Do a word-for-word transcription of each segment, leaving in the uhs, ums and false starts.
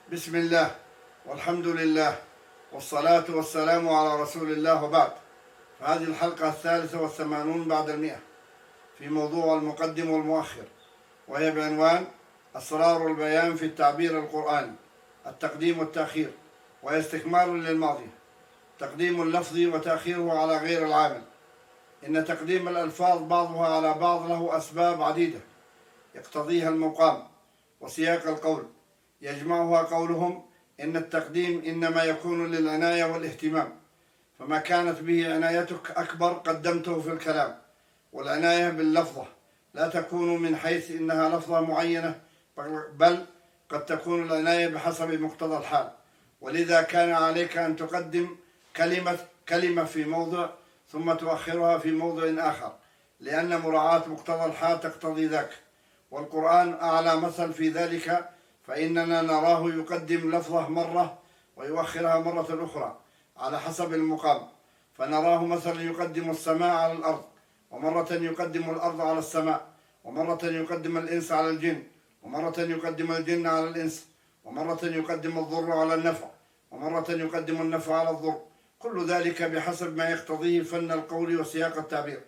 بسم الله والحمد لله والصلاة والسلام على رسول الله، وبعد. فهذه الحلقة الثالثة والثمانون بعد المئة في موضوع المقدم والمؤخر، وهي بعنوان أسرار البيان في التعبير القرآني، التقديم والتأخير، وهي استكمال للماضي، تقديم اللفظ وتأخيره على غير العامل. إن تقديم الألفاظ بعضها على بعض له أسباب عديدة يقتضيها المقام وسياق القول، يجمعها قولهم إن التقديم إنما يكون للعناية والاهتمام، فما كانت به عنايتك أكبر قدمته في الكلام. والعناية باللفظة لا تكون من حيث إنها لفظة معينة، بل قد تكون العناية بحسب مقتضى الحال. ولذا كان عليك أن تقدم كلمة كلمة في موضع ثم تؤخرها في موضع آخر، لأن مراعاة مقتضى الحال تقتضي ذاك. والقرآن أعلى مثل في ذلك، فإننا نراه يقدم لفظه مرة ويؤخرها مرة أخرى على حسب المقام. فنراه مثلا يقدم السماء على الأرض، ومرة يقدم الأرض على السماء، ومرة يقدم الإنس على الجن، ومرة يقدم الجن على الإنس، ومرة يقدم الضر على النفع، ومرة يقدم النفع على الضر. كل ذلك بحسب ما يقتضيه فن القول وسياق التعبير.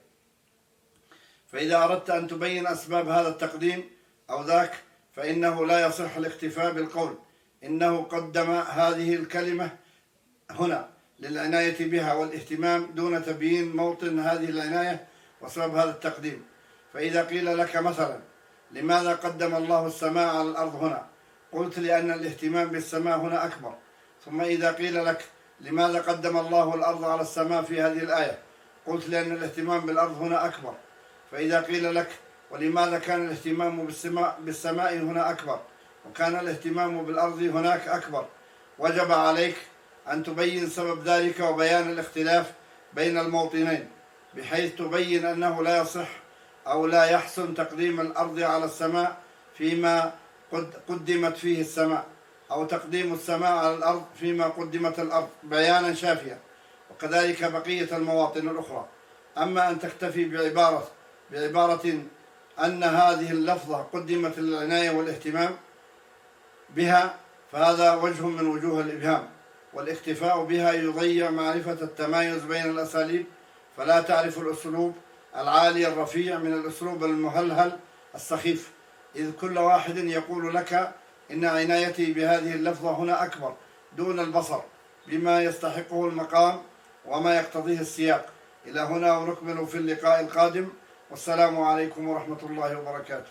فإذا أردت أن تبين أسباب هذا التقديم أو ذاك، فإنه لا يصح الاكتفاء بالقول إنه قدم هذه الكلمة هنا للعناية بها والاهتمام، دون تبيين موطن هذه العناية وسبب هذا التقديم. فإذا قيل لك مثلا لماذا قدم الله السماء على الأرض هنا، قلت لأن الاهتمام بالسماء هنا أكبر. ثم إذا قيل لك لماذا قدم الله الأرض على السماء في هذه الآية، قلت لأن الاهتمام بالأرض هنا أكبر. فإذا قيل لك ولماذا كان الاهتمام بالسماء, بالسماء هنا أكبر وكان الاهتمام بالأرض هناك أكبر، وجب عليك أن تبين سبب ذلك وبيان الاختلاف بين الموطنين، بحيث تبين أنه لا يصح أو لا يحسن تقديم الأرض على السماء فيما قد قدمت فيه السماء، أو تقديم السماء على الأرض فيما قدمت الأرض، بيانا شافيا. وكذلك بقية المواطن الأخرى. أما أن تكتفي بعبارة بعبارة أن هذه اللفظة قدمت للعناية والاهتمام بها، فهذا وجه من وجوه الإبهام، والاكتفاء بها يضيع معرفة التمايز بين الأساليب، فلا تعرف الأسلوب العالي الرفيع من الأسلوب المهلهل السخيف، إذ كل واحد يقول لك إن عنايتي بهذه اللفظة هنا أكبر دون البصر بما يستحقه المقام وما يقتضيه السياق. إلى هنا ونكمل في اللقاء القادم، والسلام عليكم ورحمة الله وبركاته.